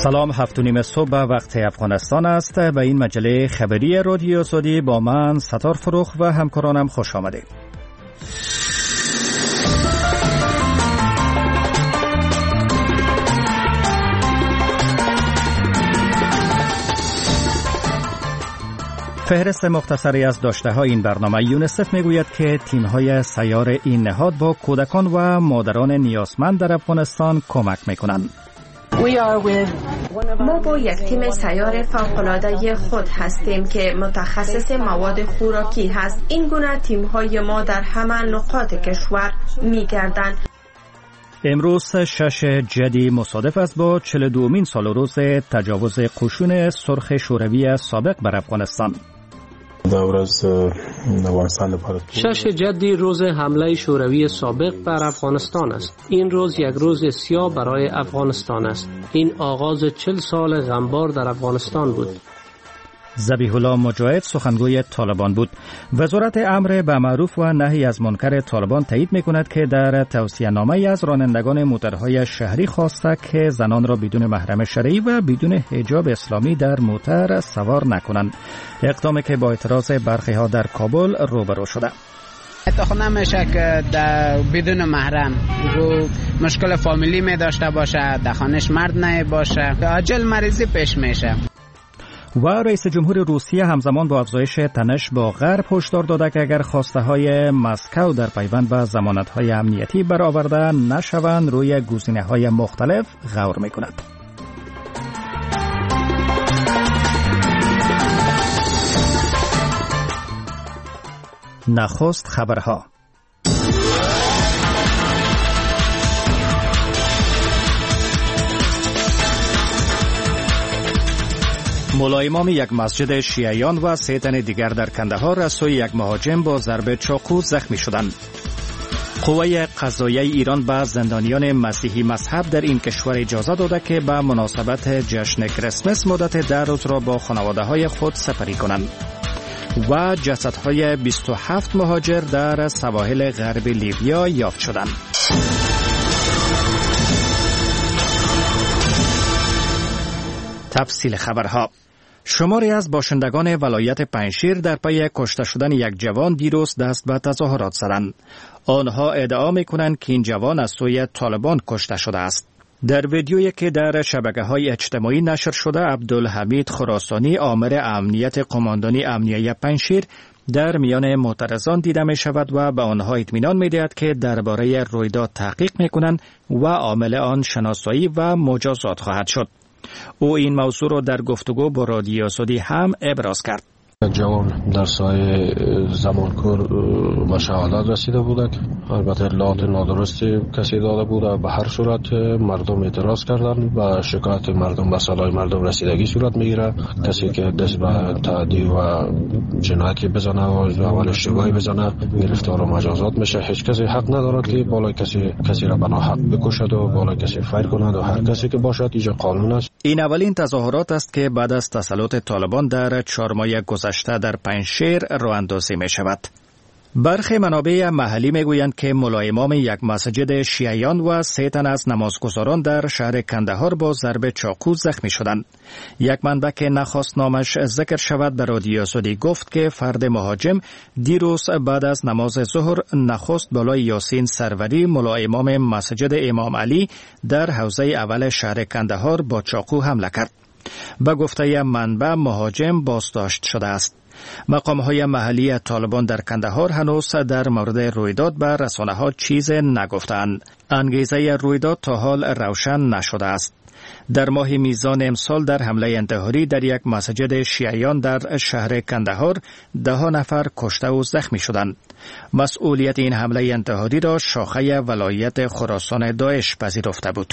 سلام، 7:30 صبح وقت افغانستان است. به این مجله خبری رادیو سعودی با من ستار فروخ و همکارانم خوش آمدید. فهرست مختصری از داشته‌های این برنامه. یونیسف میگوید که تیم‌های سیار این نهاد با کودکان و مادران نیازمند در افغانستان کمک می‌کنند. ما با یک تیم سیار فوق‌العاده خود هستیم که متخصص مواد خوراکی هست. این گونه تیم‌های ما در همه نقاط کشور می‌گردند. امروز 6 جدی مصادف است با 42مین سال روز تجاوز قشون سرخ شوروی سابق بر افغانستان. 6 جدی روز حمله شوروی سابق بر افغانستان است. این روز یک روز سیاه برای افغانستان است. این آغاز 40 سال غمبار در افغانستان بود. ذبیح الله مجاهد سخنگوی طالبان بود. وزارت امر به معروف و نهی از منکر طالبان تایید می‌کند که در توصیه‌نامه‌ای از رانندگان موترهای شهری خواسته که زنان را بدون محرم شرعی و بدون حجاب اسلامی در موتر سوار نکنند. اقدامی که با اعتراض برخی‌ها در کابل روبرو شده. اتفاق نمیشه که بدون محرم رو مشکل فامیلی می داشته باشه، در خانه‌اش مرد نه باشه، عاجل مریضی پیش میشه. و رئیس جمهور روسیه همزمان با افزایش تنش با غرب هشدار داده که اگر خواسته های مسکو در پیوند به ضمانت های امنیتی برآورده نشوند روی گزینه های مختلف غور می کند. نخست خبرها. مولای امام یک مسجد شیعیان و 3 تن دیگر در کندهار از سوی یک مهاجم با ضرب چاقو زخمی شدند. قوه قضاییه ایران به زندانیان مسیحی مذهب در این کشور اجازه داده که به مناسبت جشن کریسمس مدت 10 روز را با خانواده‌های خود سپری کنند. و جسدهای 27 مهاجر در سواحل غرب لیبیا یافت شدند. تفصیل خبرها. شماری از باشندگان ولایت پنجشیر در پی کشته شدن یک جوان دیروز دست به تظاهرات زدند. آنها ادعا می‌کنند که این جوان از سوی طالبان کشته شده است. در ویدیویی که در شبکه‌های اجتماعی نشر شده، عبدالحمید خراسانی آمر امنیت قماندانی امنیه پنجشیر در میان معترضان دیده می شود و به آنها اطمینان می دهد که درباره رویداد تحقیق می کنند و عامل آن شناسایی و مجازات خواهد شد. او این موضوع را در گفتگو با رادیو سعودی هم ابراز کرد. جوان در سایه زمانکور به شهادت رسیده بودند. البته اطلاعات نادرستی کسی داده بوده. به هر صورت مردم اعتراض کردند و شکایت مردم به صلاح مردم رسیدگی صورت میگیره. کسی که دست به تعدی و جنایتی بزنه و اول اشتباهی بزنه گرفتار و مجازات میشه. هیچ کسی حق ندارد که بالای کسی را به ناحق بکشد و بالای کسی فیر کند و هر کسی که باشد اینجا قانون است. این اولین تظاهرات است که بعد از تسلط طالبان در 4 ماه گذشته در پنجشیر راه اندازی می شود. برخی منابع محلی می گویند که مولای امام یک مسجد شیعیان و 3 تن از نمازگزاران در شهر کندهار با ضرب چاقو زخمی شدند. یک منبع که نخواست نامش ذکر شود به رادیو سعودی گفت که فرد مهاجم دیروز بعد از نماز ظهر نخست بالای یاسین سروری مولای امام مسجد امام علی در حوزه اول شهر کندهار با چاقو حمله کرد. به گفته منبع مهاجم بازداشت شده است. مقام‌های محلی طالبان در کندهار هنوز در مورد رویداد به رسانه‌ها چیز نگفتند. انگیزه رویداد تا حال روشن نشده است. در ماه میزان امسال در حمله انتحاری در یک مسجد شیعیان در شهر کندهار 10 نفر کشته و زخمی شدند. مسئولیت این حمله انتحاری را شاخه ولایت خراسان داعش پذیرفته بود.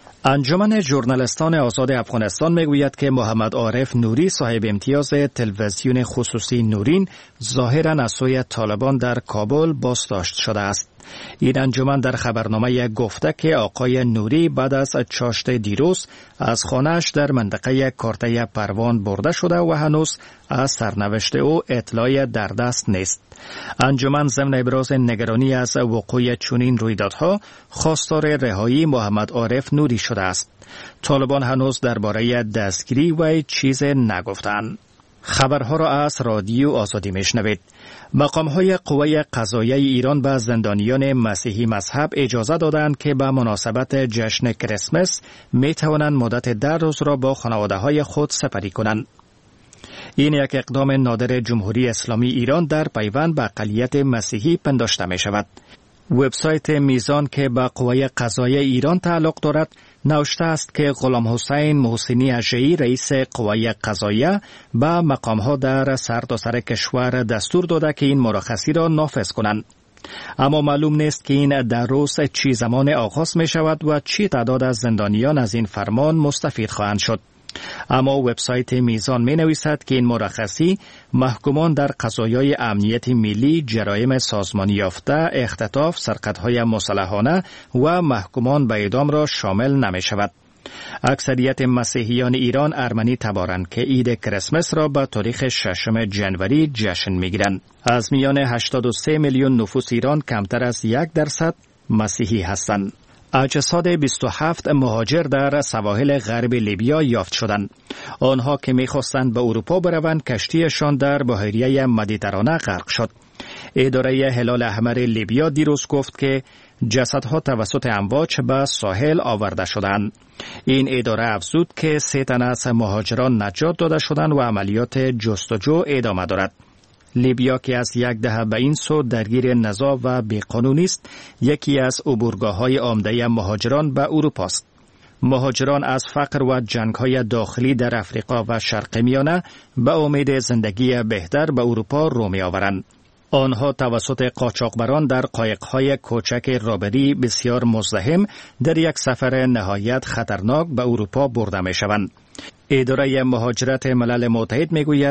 انجمن ژورنالیستان آزاد افغانستان میگوید که محمد عارف نوری صاحب امتیاز تلویزیون خصوصی نورین ظاهراً از سوی طالبان در کابل بازداشت شده است. این انجمن در خبرنامه گفته که آقای نوری بعد از چاشت دیروز از خانه‌اش در منطقه کارته پروان برده شده و هنوز از سرنوشت او اطلاعی در دست نیست. انجمن ضمن ابراز نگرانی از وقوع چنین رویدادها خواستار رهایی محمد عارف نوری شده است. طالبان هنوز درباره دستگیری و چیز نگفتند. خبرها را از رادیو آزادی میشنوید. مقام‌های قوه قضاییه ایران به زندانیان مسیحی مذهب اجازه دادند که به مناسبت جشن کریسمس می توانند مدت 10 روز را با خانواده‌های خود سپری کنند. این یک اقدام نادر جمهوری اسلامی ایران در پیوند به اقلیت مسیحی پنداشته می شود. وبسایت میزان که به قوه قضاییه ایران تعلق دارد نوشته است که غلام حسین محسنی اژه‌ای رئیس قوه قضاییه به مقام‌ها در سرتاسر کشور دستور داده که این مرخصی را نافذ کنند. اما معلوم نیست که این در روز چی زمان آغاز می شود و چی تعداد از زندانیان از این فرمان مستفید خواهند شد. اما وبسایت میزان می نویسد که این مرخصی محکومان در قضایای امنیت ملی، جرایم سازمانی یافته، اختطاف، سرقت‌های مسلحانه و محکومان به اعدام را شامل نمی شود. اکثریت مسیحیان ایران ارمنی تبارند که عید کریسمس را به تاریخ 6 جنوری جشن می‌گیرند. از میان 83 میلیون نفوس ایران کمتر از 1% مسیحی هستند. اجساد 27 مهاجر در سواحل غرب لیبیا یافت شدند. آنها که می‌خواستند به اروپا بروند کشتیشان در بحیره مدیترانه غرق شد. اداره هلال احمر لیبیا دیروز گفت که جسدها توسط امواج به ساحل آورده شدند. این اداره افزود که 3 تن از مهاجران نجات داده شدند و عملیات جستجو ادامه دارد. لیبیا که از 10 دهه به این سو درگیر نزاع و بیقانونی است، یکی از عبورگاه‌های عمده مهاجران به اروپا است. مهاجران از فقر و جنگ‌های داخلی در افریقا و شرق میانه به امید زندگی بهتر به اروپا رو می‌آورند. آنها توسط قاچاقبران در قایق‌های کوچک رابری بسیار مزدحم در یک سفر نهایت خطرناک به اروپا برده می‌شوند. اداره مهاجرت ملل متحد میگوید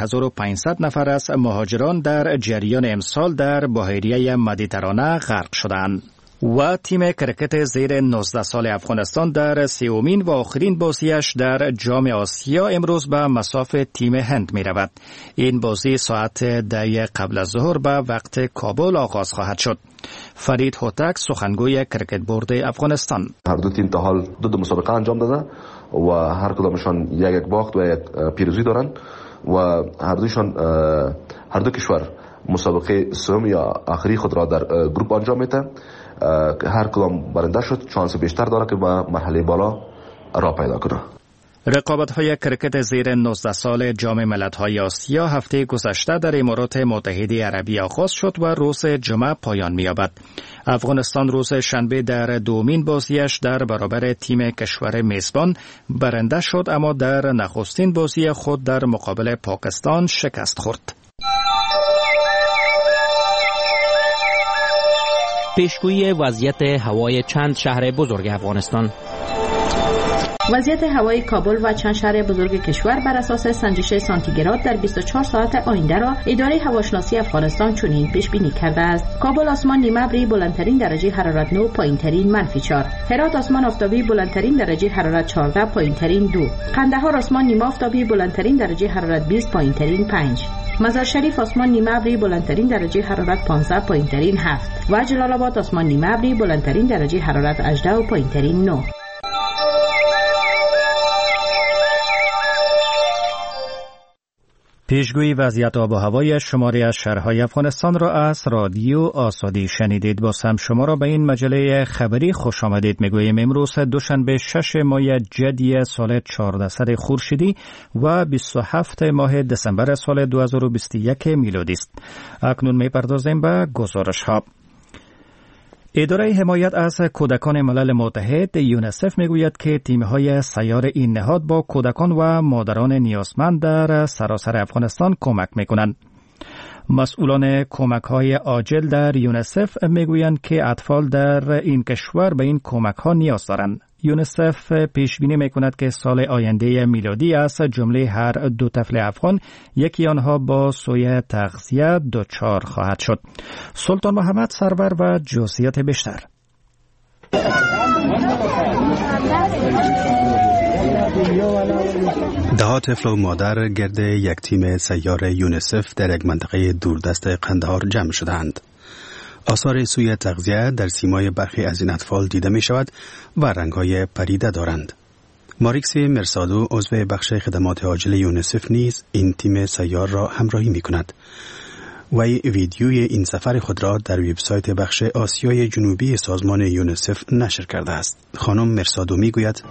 1500 نفر از مهاجران در جریان امسال در بحیره مدیترانه غرق شدند. و تیم کرکت زیر 19 سال افغانستان در 3مین و آخرین بازیش در جام آسیا امروز به مصاف تیم هند می رود. این بازی ساعت 10 قبل از ظهر به وقت کابل آغاز خواهد شد. فرید هوتک سخنگوی کرکت بورد افغانستان: هر دو تیم تا حال دو مسابقه انجام داده و هر کدامشان یک باخت و یک پیروزی دارند و هر دو کشور مسابقه سوم یا آخری خود را در گروپ انجام میده. هر کدام برنده شد شانس بیشتر داره که به مرحله بالا راه پیدا کنه. رقابت‌های کرکت زیر 19 سال جام ملت‌های آسیا هفته گذشته در امارات متحده عربی آغاز شد و روز جمعه پایان می‌یابد. افغانستان روز شنبه در دومین بازیش در برابر تیم کشور میزبان برنده شد، اما در نخستین بازی خود در مقابل پاکستان شکست خورد. پیشگویی وضعیت هوای چند شهر بزرگ افغانستان. وضعیت هوای کابل و چند شهر بزرگ کشور بر اساس سنجش سانتیگراد در 24 ساعت آینده را اداره هواشناسی افغانستان چنین پیش بینی کرده است: کابل آسمان نیمه ابری بلندترین درجه حرارت 9، پایینترین -4. هرات آسمان آفتابی بلندترین درجه حرارت 14، پایینترین 2. قندهار آسمان نیمه آفتابی بلندترین درجه حرارت 20، پایینترین 5. مزار شریف آسمان نیمه ابری بلندترین درجه حرارت 15، پایینترین 7. و جلال آباد آسمان نیمه ابری بلندترین درجه حرارت 18 و پایینترین 9. پیشگویی وضعیت آب و هوای شماری از شهرهای افغانستان را از رادیو آزادی شنیدید. باز هم شما را به این مجله خبری خوش آمدید میگوییم. امروز دوشنبه 6 ماه جدی سال 1400 خورشیدی و 27 ماه دسامبر سال 2021 میلادی است. اکنون میپردازیم به گزارش ها. اداره حمایت از کودکان ملل متحد یونیسف میگوید که تیم‌های سیار این نهاد با کودکان و مادران نیازمند در سراسر افغانستان کمک میکنند. مسئولان کمک‌های عاجل در یونیسف میگویند که اطفال در این کشور به این کمک‌ها نیاز دارند. یونیسف پیش بینی میکند که سال آینده میلادی از جمله هر 2 طفل افغان یکی آنها با سوء تغذیه دچار خواهد شد. سلطان محمد سرور و جزئیات بیشتر. ده طفل و مادر گرد یک تیم سیار یونیسف در یک منطقه دوردست قندهار جمع شدند. آثار سوء تغذیه در سیمای برخی از این اطفال دیده می شود و رنگ‌های پریده دارند. ماریکسی مرسادو عضو بخش خدمات عاجل یونیسف نیز این تیم سیار را همراهی می کند. وی ویدیوی این سفر خود را در وبسایت بخش آسیای جنوبی سازمان یونیسف نشر کرده است. خانم مرسادو می گوید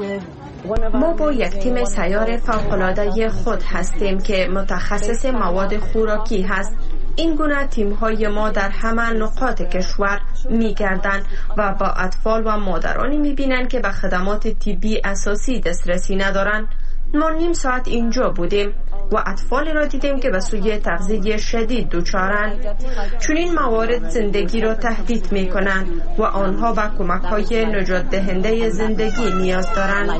ما با یک تیم سیار فوق‌العاده خود هستیم که متخصص مواد خوراکی هست. این گونه تیم‌های ما در همه نقاط کشور می‌گردند و با اطفال و مادرانی می‌بینند که به خدمات طبی اساسی دسترسی ندارند. ما نیم ساعت اینجا بودیم و اطفالی را دیدیم که به سوء تغذیه شدید دچارند. چون این موارد زندگی را تهدید می‌کنند و آنها به کمک‌های نجات دهنده زندگی نیاز دارند.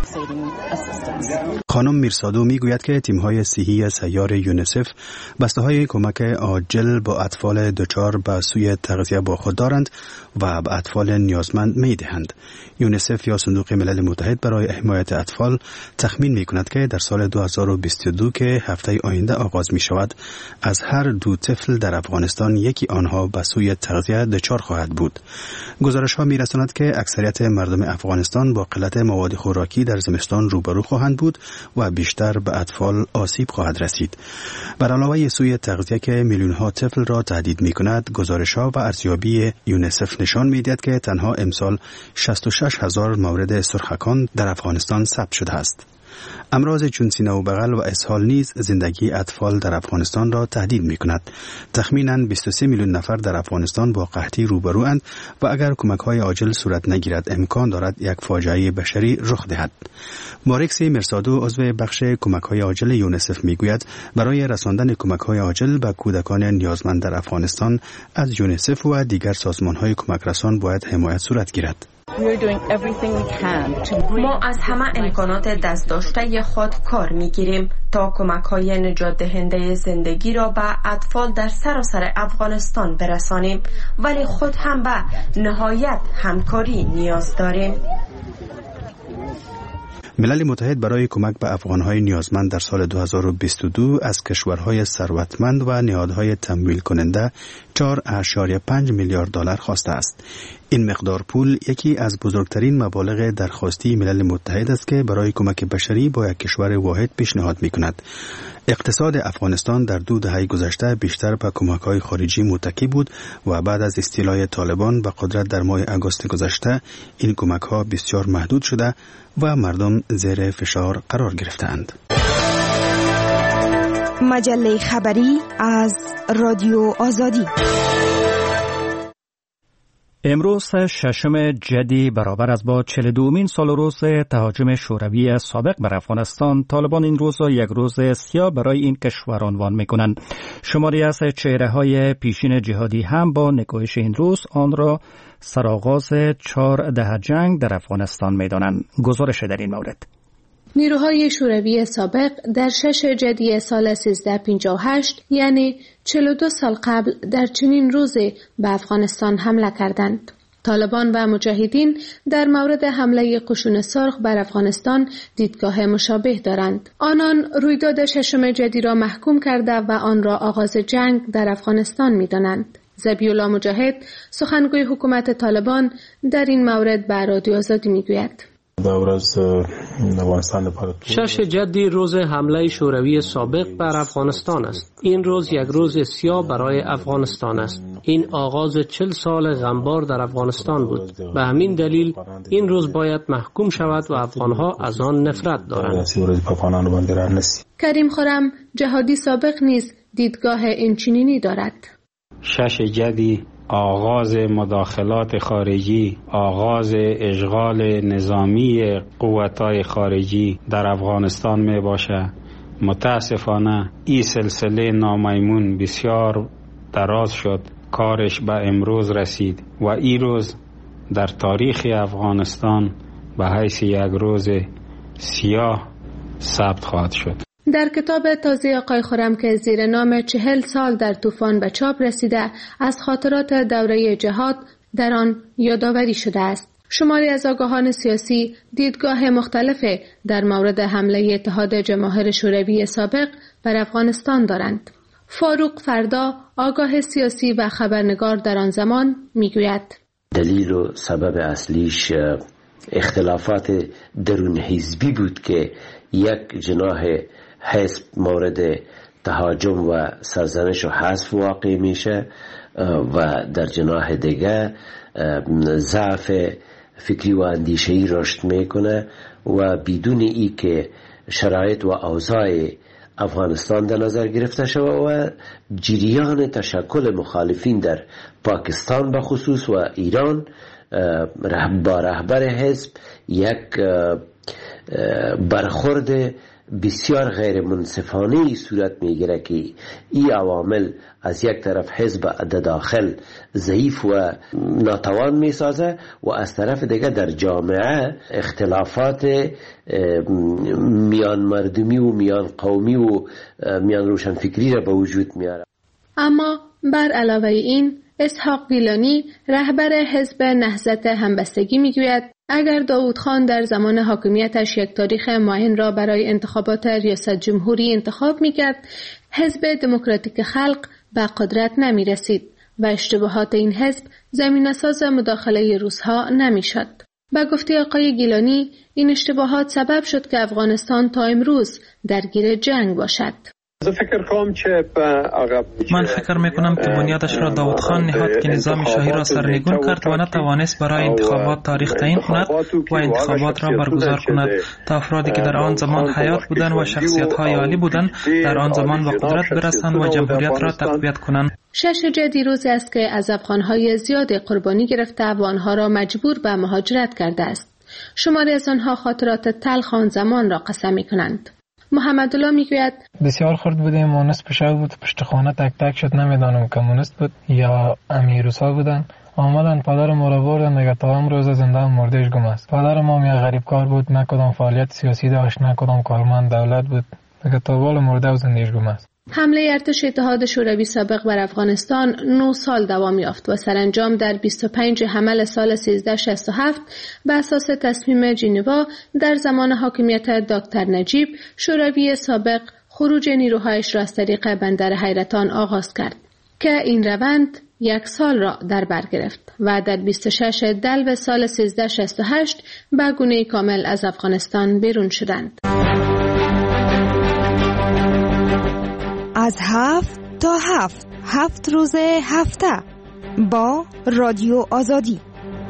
خانم میرسادو میگوید که تیم‌های صحی سیار یونیسف بسته‌های کمک عاجل با اطفال دچار به سوء تغذیه با خود دارند و به اطفال نیازمند می‌دهند. یونیسف یا صندوق ملل متحد برای حمایت اطفال تخمین می‌کند که در سال 2022 که هفته آینده آغاز می‌شود از هر 2 طفل در افغانستان یکی آنها به سوء تغذیه دچار خواهد بود. گزارش‌ها می‌رساند که اکثریت مردم افغانستان با قلت مواد خوراکی در زمستان روبرو خواهند بود و بیشتر به اطفال آسیب خواهد رسید. بر علاوه سوء تغذیه که میلیون‌ها طفل را تهدید می‌کند، گزارش‌ها و ارزیابی یونیسف نشان می‌دهد که تنها امسال 66,000 مورد سرخکان در افغانستان ثبت شده است. امراض چون سینه و بغل و اسهال نیز زندگی اطفال در افغانستان را تهدید می‌کند. تخمیناً 23 میلیون نفر در افغانستان با قحطی روبروند و اگر کمک‌های عاجل صورت نگیرد امکان دارد یک فاجعه بشری رخ دهد. ماریکسی مرسادو عضو بخش کمک‌های عاجل یونیسف می‌گوید برای رساندن کمک‌های عاجل به کودکان نیازمند در افغانستان از یونیسف و دیگر سازمان‌های کمک‌رسان باید حمایت صورت گیرد. ما از همه امکانات دست داشته خود کار میگیریم تا کمک‌های نجات دهنده زندگی را به اطفال در سراسر افغانستان برسانیم، ولی خود هم به نهایت همکاری نیاز داریم. ملل متحد برای کمک به افغان‌های نیازمند در سال 2022 از کشورهای ثروتمند و نهادهای تمویل کننده 4.5 میلیارد دلار خواسته است. این مقدار پول یکی از بزرگترین مبالغ درخواستی ملل متحد است که برای کمک بشری با یک کشور واحد پیشنهاد می‌کند. اقتصاد افغانستان در 2 دهه گذشته بیشتر به کمک‌های خارجی متکی بود و بعد از استیلای طالبان به قدرت در ماه آگوست گذشته این کمک‌ها بسیار محدود شده و مردم زیر فشار قرار گرفتند. مجله خبری از رادیو آزادی. امروز 6 جدی برابر است با 42مین سال روز تهاجم شوروی سابق بر افغانستان، طالبان این روز را یک روز سیاه برای این کشور عنوان می‌کنند. شماری از چهره‌های پیشین جهادی هم با نگاهش این روز آن را سرآغاز 4 دهه جنگ در افغانستان می‌دانند. گزارش در این مورد: نیروهای شوروی سابق در 6 جدی سال 1358 یعنی 42 سال قبل در چنین روزی به افغانستان حمله کردند. طالبان و مجاهدین در مورد حمله قشون سرخ بر افغانستان دیدگاه مشابه دارند. آنان رویداد 6 جدی را محکوم کرده و آن را آغاز جنگ در افغانستان می‌دانند. ذبیح‌الله مجاهد سخنگوی حکومت طالبان در این مورد به رادیو آزادی می‌گوید: 6 جدی روز حمله شوروی سابق بر افغانستان است. این روز یک روز سیاه برای افغانستان است. این آغاز 40 سال غمبار در افغانستان بود. به همین دلیل این روز باید محکوم شود و افغانها از آن نفرت دارند. کریم خرم جهادی سابق نیز دیدگاه اینچنینی دارد. 6 جدی آغاز مداخلات خارجی، آغاز اشغال نظامی قوت‌های خارجی در افغانستان می باشه متاسفانه این سلسله نامیمون بسیار دراز شد، کارش به امروز رسید و این روز در تاریخ افغانستان به حیث یک روز سیاه ثبت خواهد شد. در کتاب تازه آقای خرم که زیر نام 40 سال در طوفان به چاپ رسیده، از خاطرات دوره جهاد در آن یادآوری شده است. شماری از آگاهان سیاسی دیدگاه مختلف در مورد حمله اتحاد جماهیر شوروی سابق بر افغانستان دارند. فاروق فردا، آگاه سیاسی و خبرنگار در آن زمان، میگوید دلیل و سبب اصلیش اختلافات درون حزبی بود که یک جناح حزب مورد تهاجم و سرزنش و حذف واقع میشه و در جناح دیگه ضعف فکری و اندیشه‌ای رشد میکنه و بدون ای که شرایط و اوضاع افغانستان در نظر گرفته شود و جریان تشکل مخالفین در پاکستان به خصوص و ایران با رهبر حزب یک برخورد بسیار غیر منصفانه صورت میگیره که این عوامل از یک طرف حزب در داخل ضعیف و ناتوان میسازه و از طرف دیگه در جامعه اختلافات میان مردمی و میان قومی و میان روشنفکری را به وجود میاره. اما بر علاوه این، اسحاق گیلانی، رهبر حزب نهضت همبستگی، میگوید اگر داوود خان در زمان حاکمیتش یک تاریخ معین را برای انتخابات ریاست جمهوری انتخاب میکرد، حزب دموکراتیک خلق به قدرت نمی رسید و اشتباهات این حزب زمینه‌ساز مداخله روس‌ها نمیشد. به گفته آقای گیلانی، این اشتباهات سبب شد که افغانستان تا امروز درگیر جنگ باشد. من فکر میکنم که بنیادش را داوود خان نهاد که نظام شاهی را سرنگون کرد و نتوانست برای انتخابات تاریخ تعیین کند و انتخابات را برگزار کند تا افرادی که در آن زمان حیات بودند و شخصیت‌های عالی بودند در آن زمان به قدرت برسند و جمهوریت را تقویت کنند. 6 جدی روزی است که از افغان‌های زیاد قربانی گرفته و آنها را مجبور به مهاجرت کرده است. شماری از آنها خاطرات تلخ آن زمان را قسم می‌کنند. محمد الله میگوید بسیار خرد بودیم، مونس پشاو بود، پشت خانه تک تک شد، نمیدانم کمونیست بود یا امیروسا بودن. عملاً پدر ما را بردن دیگه تا امروز زنده مردهش گم است. پدر ما یک غریب کار بود، نه کدام فعالیت سیاسی داشت، نه کدام کارمند دولت بود، دیگه تا بالا مرده و زندهش گم است. حمله ارتش اتحاد شوروی سابق بر افغانستان 9 سال دوام یافت و سرانجام در 25 حمل سال 1367 به اساس تصمیم ژنوا در زمان حاکمیت دکتر نجیب، شوروی سابق خروج نیروهایش را از طریق بندر حیرتان آغاز کرد که این روند 1 سال را در بر گرفت و در 26 دلو سال 1368 به گونه کامل از افغانستان بیرون شدند. از 7 تا 7 روز هفته با رادیو آزادی.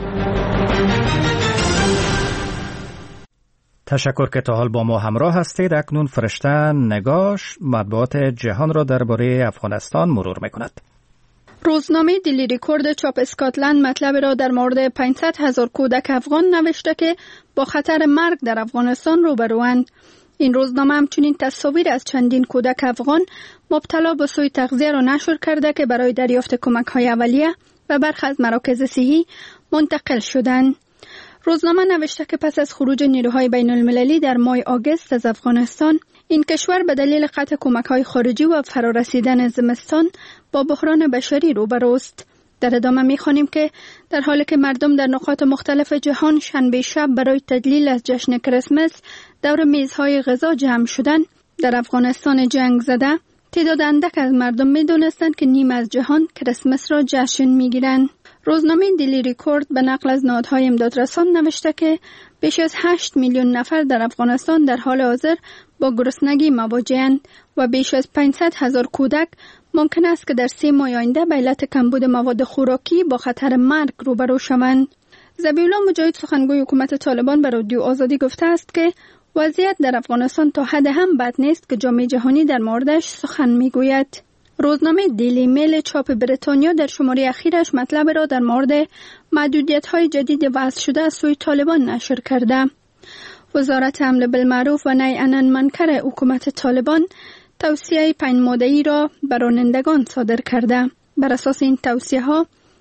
تشکر که تا حال با ما همراه هستید. اکنون فرشته نگاش مطبوعات جهان را درباره افغانستان مرور می‌کند. روزنامه دیلی ریکورد چاپ اسکاتلند مطلب را در مورد 500,000 کودک افغان نوشته که با خطر مرگ در افغانستان روبروند. این روزنامه همچنین تصاویر از چندین کودک افغان مبتلا به سوء تغذیه را نشر کرده که برای دریافت کمک‌های اولیه و برخی از مراکز صحی منتقل شدند. روزنامه نوشته که پس از خروج نیروهای بین المللی در ماه آگوست از افغانستان، این کشور به دلیل قطع کمک‌های خارجی و فرارسیدن زمستان با بحران بشری روبروست. در ادامه می‌خوانیم که در حالی که مردم در نقاط مختلف جهان شنبه شب برای تدلیل از جشن کریسمس دور میزهای غذا جمع شدند، در افغانستان جنگ زده تعداد اندک از مردم می‌دانستند که نیم از جهان کریسمس را جشن می‌گیرند. روزنامه دیلی ریکورد به نقل از نهادهای امدادرسان نوشته که بیش از 8 میلیون نفر در افغانستان در حال حاضر با گرسنگی مواجه‌اند و بیش از 500,000 کودک ممکن است که در 3 ماه آینده به علت کمبود مواد خوراکی با خطر مرگ روبرو شوند. ذبیح‌الله مجاهد سخنگوی حکومت طالبان به رادیو آزادی گفته است که وضعیت در افغانستان تا حد هم بد نیست که جامعه جهانی در موردش سخن میگوید. روزنامه دیلی میل چاپ بریتانیا در شماره اخیرش مطلب را در مورد محدودیت‌های جدید وضع شده از سوی طالبان نشر کرده. وزارت امر بالمعروف و نهی عن المنکر حکومت طالبان توصیه 5 ماده‌ای را بر رانندگان صادر کرده. بر اساس این توصیه ها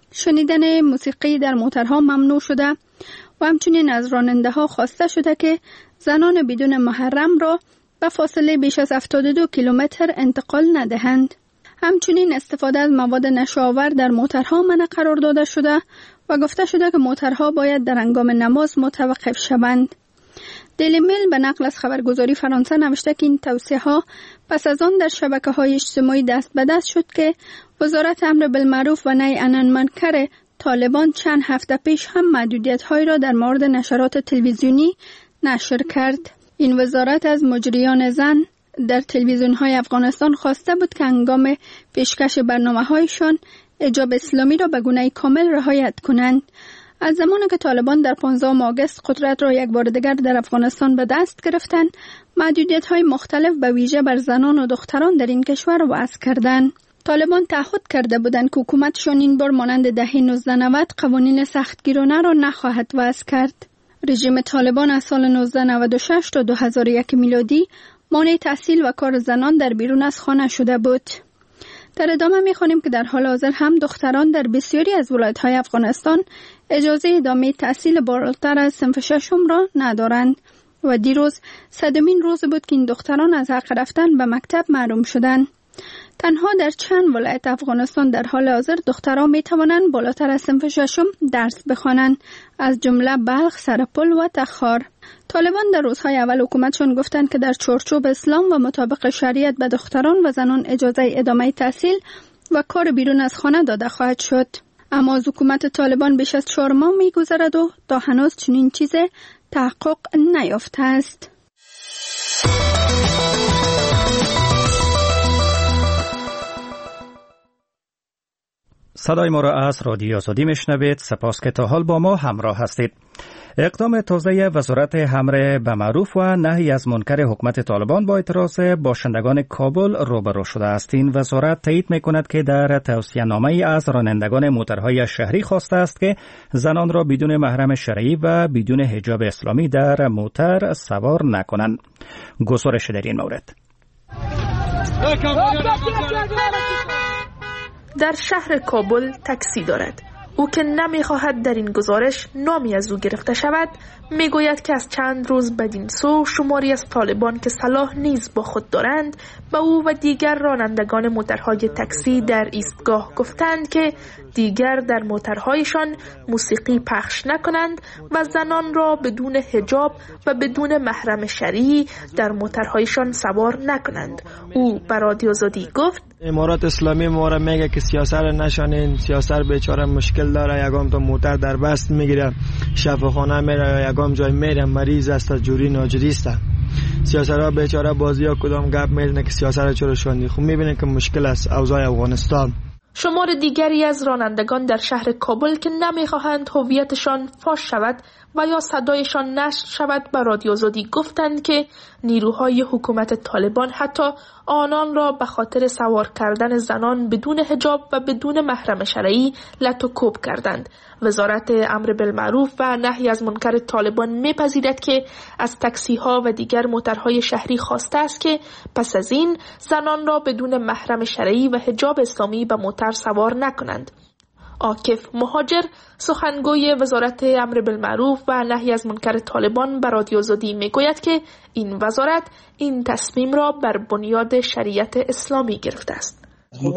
شنیدن موسیقی در موترها ممنوع شده و همچنین از راننده ها خواسته شده که زنان بدون محرم را به فاصله بیش از 72 کیلومتر انتقال ندهند. همچنین استفاده از مواد نشه‌آور در موترها منع قرار داده شده و گفته شده که موترها باید در هنگام نماز متوقف شوند. دیلی میل به نقل از خبرگزاری فرانسه نوشته که این توصیه ها پس از آن در شبکه‌های اجتماعی دست به دست شد که وزارت امر بالمعروف و نهی عن المنکر طالبان چند هفته پیش هم محدودیت‌هایی را در مورد نشرات تلویزیونی نشر کرد. این وزارت از مجریان زن در تلویزیون‌های افغانستان خواسته بود که هنگام پیشکش برنامه‌هایشان حجاب اسلامی را به گونه کامل رعایت کنند. از زمانی که طالبان در 15 آگوست قدرت را یک بار دیگر در افغانستان به دست گرفتند، محدودیت‌های مختلف به ویژه بر زنان و دختران در این کشور وضع کردند. طالبان تعهد کرده بودند که حکومتشان این بار مانند دهه 1990 قوانین سختگیرانه را نخواهد وضع کرد. رژیم طالبان از سال 1996 تا 2001 میلادی مانع تحصیل و کار زنان در بیرون از خانه شده بود. در ادامه می‌خوانیم که در حال حاضر هم دختران در بسیاری از ولایت‌های افغانستان اجازه ادامه تحصیل بالاتر از صنف ششم را ندارند و دیروز 100مین روز بود که این دختران از حق رفتن به مکتب محروم شدند. تنها در چند ولایت افغانستان در حال حاضر دختران می توانند بالاتر از صنف ششم درس بخوانند، از جمله بلخ، سرپل و تخار. طالبان در روزهای اول حکومتشان گفتند که در چارچوب اسلام و مطابق شریعت به دختران و زنان اجازه ادامه تحصیل و کار بیرون از خانه داده خواهد شد. اما از حکومت طالبان بیش از 4 ماه می گذرد و تا هنوز چنین چیز تحقق نیافته است. صدای ما را از رادیو آزادی میشنوید. سپاس که تا حال با ما همراه هستید. اقدام تازه وزارت امر بالمعروف و نهی از منکر حکومت طالبان با اعتراض باشندگان کابل روبرو شده است. این وزارت تایید میکند که در توصیه نامه از رانندگان موترهای شهری خواسته است که زنان را بدون محرم شرعی و بدون حجاب اسلامی در موتر سوار نکنند. گزارش در این مورد. در شهر کابل تاکسی دارد. او که نمیخواهد در این گزارش نامی از او گرفته شود، میگوید که از چند روز بدین سو شماری از طالبان که سلاح نیز با خود دارند به او و دیگر رانندگان موترهای تاکسی در ایستگاه گفتند که دیگر در موترهایشان موسیقی پخش نکنند و زنان را بدون حجاب و بدون محرم شرعی در موترهایشان سوار نکنند. او به رادیو آزادی گفت: امارات اسلامی ما را میگه که سیاست را نشانین، سیاست بیچاره مشکل داره، یگام تا موتر در بست میگیره، شفاخانه میره، یگام جای میره، مریض است، جوری ناجوری است. سیاست را بیچاره بازی ها کدام گپ میزنه که سیاست را چرا شوندی. خب میبینه که مشکل است اوضاع افغانستان. شمار دیگری از رانندگان در شهر کابل که نمیخواهند هویتشان فاش شود و یا صدایشان نشر شود به رادیو آزادی گفتند که نیروهای حکومت طالبان حتی آنان را به خاطر سوار کردن زنان بدون حجاب و بدون محرم شرعی لط و کوب کردند. وزارت امر بالمعروف و نهی از منکر طالبان میپذیرد که از تاکسی ها و دیگر موترهای شهری خواسته است که پس از این زنان را بدون محرم شرعی و حجاب اسلامی به موتر سوار نکنند. عاکف مهاجر، سخنگوی وزارت امر بالمعروف و نهی از منکر طالبان به رادیو آزادی میگوید که این وزارت این تصمیم را بر بنیاد شریعت اسلامی گرفته است.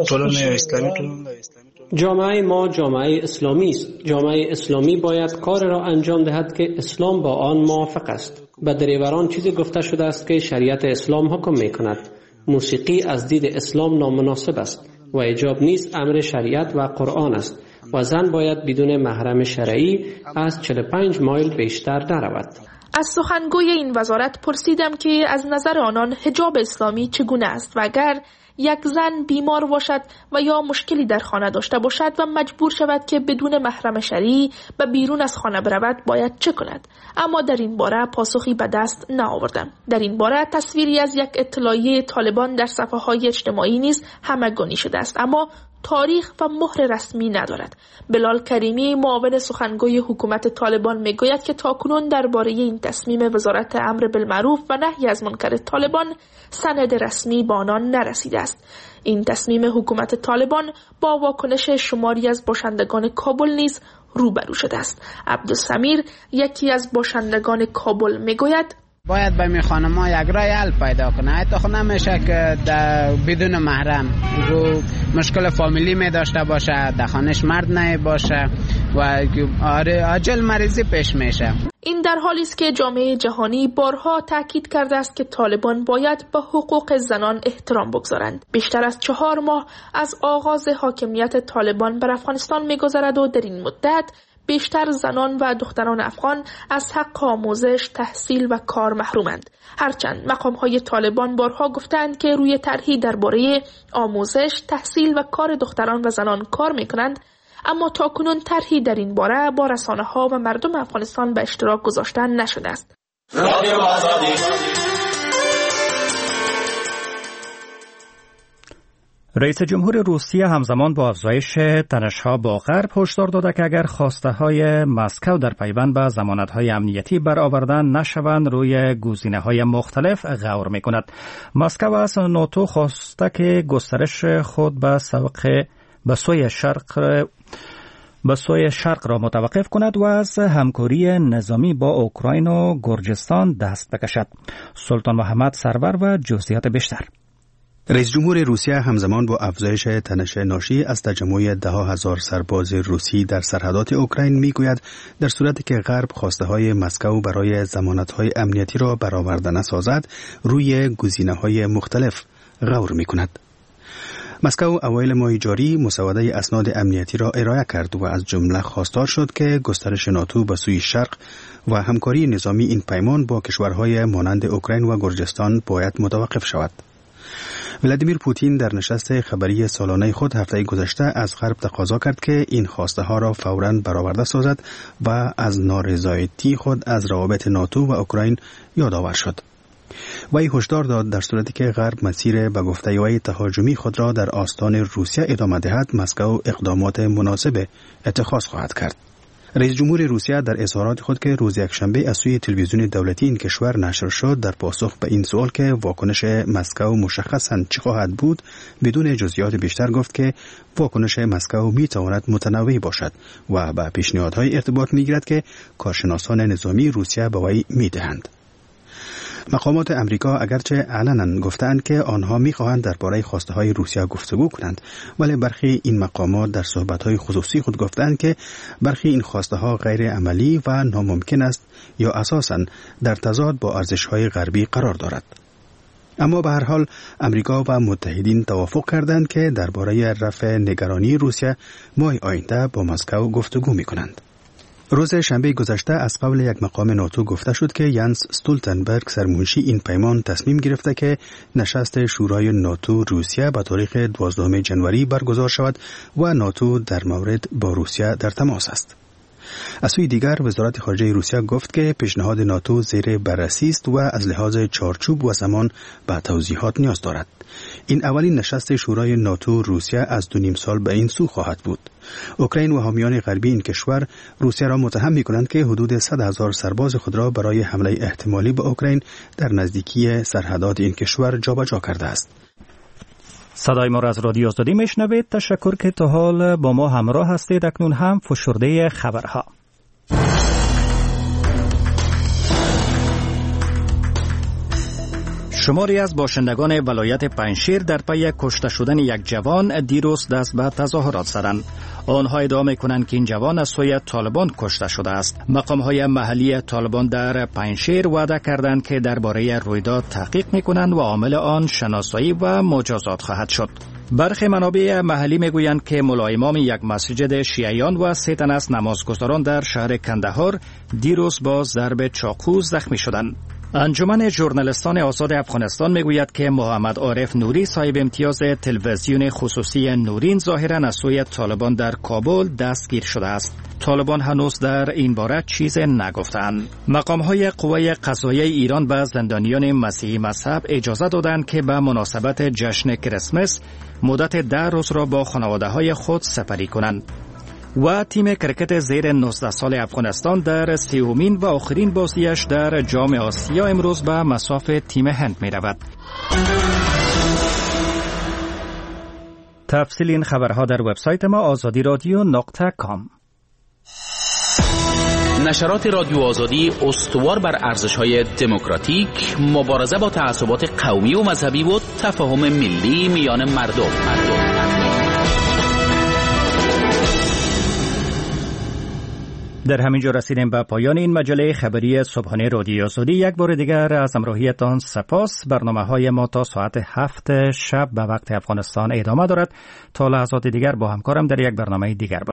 جامعه ما جامعه اسلامی است. جامعه اسلامی باید کار را انجام دهد که اسلام با آن موافق است. به دریوران چیزی گفته شده است که شریعت اسلام حکم می کند. موسیقی از دید اسلام نامناسب است و حجاب نیز امر شریعت و قرآن است و زن باید بدون محرم شرعی از 45 مایل بیشتر نرود. از سخنگوی این وزارت پرسیدم که از نظر آنان حجاب اسلامی چگونه است و اگر یک زن بیمار باشد و یا مشکلی در خانه داشته باشد و مجبور شود که بدون محرم شرعی و بیرون از خانه برود باید چه کند؟ اما در این باره پاسخی به دست نآوردم. در این باره تصویری از یک اطلاعیه طالبان در صفحه‌های اجتماعی نیز همگانی شده است، اما تاریخ و مهر رسمی ندارد. بلال کریمی معاون سخنگوی حکومت طالبان میگوید که تاکنون درباره این تصمیم وزارت امر بالمعروف و نهی از منکر طالبان سند رسمی به آنان نرسیده است. این تصمیم حکومت طالبان با واکنش شماری از باشندگان کابل نیز روبرو شده است. عبدالسمیر یکی از باشندگان کابل میگوید باید به می خانم‌ها یک راه حل پیدا کنه. حتی نمیشه که بدون محرم رو مشکل فامیلی می داشته باشه، در خانش مرد نه باشه و عاجل مریضی پیش میشه. این در حالی است که جامعه جهانی بارها تاکید کرده است که طالبان باید به حقوق زنان احترام بگذارند. بیشتر از 4 ماه از آغاز حاکمیت طالبان بر افغانستان می‌گذرد و در این مدت بیشتر زنان و دختران افغان از حق آموزش، تحصیل و کار محرومند. هرچند مقام‌های طالبان بارها گفتند که روی طرحی درباره آموزش، تحصیل و کار دختران و زنان کار می‌کنند، اما تاکنون طرحی در این باره با رسانه‌ها و مردم افغانستان به اشتراک گذاشته نشده است. رئیس جمهور روسیه همزمان با افزایش تنش‌ها با غرب هشدار داده که اگر خواسته‌های مسکو در پیوند به ضمانت‌های امنیتی برآوردن نشوند روی گزینه‌های مختلف غور می‌کند. مسکو از ناتو خواسته که گسترش خود به سوی شرق را متوقف کند و از همکاری نظامی با اوکراین و گرجستان دست بکشد. سلطان محمد سرور و جزئیات بیشتر. رئیس جمهور روسیه همزمان با افزایش تنش ناشی از تجمع 10,000 سرباز روسی در سرحدات اوکراین میگوید در صورتی که غرب خواسته‌های مسکو برای ضمانت‌های امنیتی را برآورده نسازد، روی گزینه‌های مختلف غور می‌کند. مسکو اوایل ماه جاری مسوده اسناد امنیتی را ارائه کرد و از جمله خواستار شد که گسترش ناتو به سوی شرق و همکاری نظامی این پیمان با کشورهای مانند اوکراین و گرجستان باید متوقف شود. ولادیمیر پوتین در نشست خبری سالانه خود هفته گذشته از غرب تقاضا کرد که این خواسته ها را فوراً برآورده سازد و از نارضایتی خود از روابط ناتو و اوکراین یادآور شد. وی هشدار داد در صورتی که غرب مسیر به گفته وی تهاجمی خود را در آستان روسیه ادامه دهد، مسکو اقدامات مناسب اتخاذ خواهد کرد. رئیس جمهور روسیه در اظهارات خود که روز یکشنبه از سوی تلویزیون دولتی این کشور نشر شد در پاسخ به این سوال که واکنش مسکو مشخصاً چه خواهد بود، بدون جزئیات بیشتر گفت که واکنش مسکو می تواند متنوع باشد و به پیشنهادهای ارتباط می گیرد که کارشناسان نظامی روسیه به وی می دهند. مقامات امریکا اگرچه علنا گفتند که آنها می‌خواهند درباره خواسته‌های روسیه گفتگو کنند، ولی برخی این مقامات در صحبت‌های خصوصی خود گفتند که برخی این خواسته‌ها غیر عملی و ناممکن است یا اساساً در تضاد با ارزش‌های غربی قرار دارد. اما به هر حال امریکا و متحدین توافق کردند که درباره رفع نگرانی روسیه ماه آینده با مسکو گفتگو می‌کنند. روز شنبه گذشته از قبل یک مقام ناتو گفته شد که ینس استولتنبرگ سرمنشی این پیمان تصمیم گرفته که نشست شورای ناتو روسیه به تاریخ 12 ژانویه برگزار شود و ناتو در مورد با روسیه در تماس است. از سوی دیگر وزارت خارجه روسیه گفت که پیشنهاد ناتو زیر بررسی است و از لحاظ چارچوب و زمان به توضیحات نیاز دارد. این اولین نشست شورای ناتو روسیه از 2.5 سال به این سو خواهد بود. اوکراین و حامیان غربی این کشور روسیه را متهم می‌کنند که حدود 100,000 سرباز خود را برای حمله احتمالی به اوکراین در نزدیکی سرحدات این کشور جابجا کرده است. صدای ما را از رادیو آزادی میشنوید. تشکر که تا حال با ما همراه هستید. اکنون هم فشرده خبرها. شماری از باشندگان ولایت پنجشیر در پی کشته شدن یک جوان دیروز دست به تظاهرات زدند. آنها ادعا می‌کنند که این جوان از سوی طالبان کشته شده است. مقام‌های محلی طالبان در پنجشیر وعده کردند که درباره رویداد تحقیق می‌کنند و عامل آن شناسایی و مجازات خواهد شد. برخی منابع محلی میگویند که ملا امام یک مسجد شیعیان و 3 تن از نمازگزاران در شهر کندهار دیروز با ضرب چاقو زخمی شدند. انجمن ژورنالیستان آزاد افغانستان میگوید که محمد عارف نوری صاحب امتیاز تلویزیون خصوصی نورین ظاهراً از سوی طالبان در کابل دستگیر شده است. طالبان هنوز در این باره چیز نگفتند. مقام‌های قوه قضاییه ایران به زندانیان مسیحی مذهب اجازه دادند که به مناسبت جشن کریسمس مدت 10 روز را با خانواده‌های خود سپری کنند. و تیم کرکت زیر 19 سال افغانستان در سومین و آخرین بازیش در جام آسیا امروز به مصاف تیم هند می رود. تفصیل این خبرها در وبسایت ما azadiradio.com. نشرات رادیو آزادی استوار بر ارزش‌های دموکراتیک، مبارزه با تعصبات قومی و مذهبی و تفاهم ملی میان مردم. در همین جا رسیدیم به پایان این مجله خبری صبحانه رادیو آزادی. یک بار دیگر از همراهیتان سپاس. برنامه‌های ما تا ساعت 7 شب به وقت افغانستان ادامه دارد. تا لحظات دیگر با همکارم در یک برنامه دیگر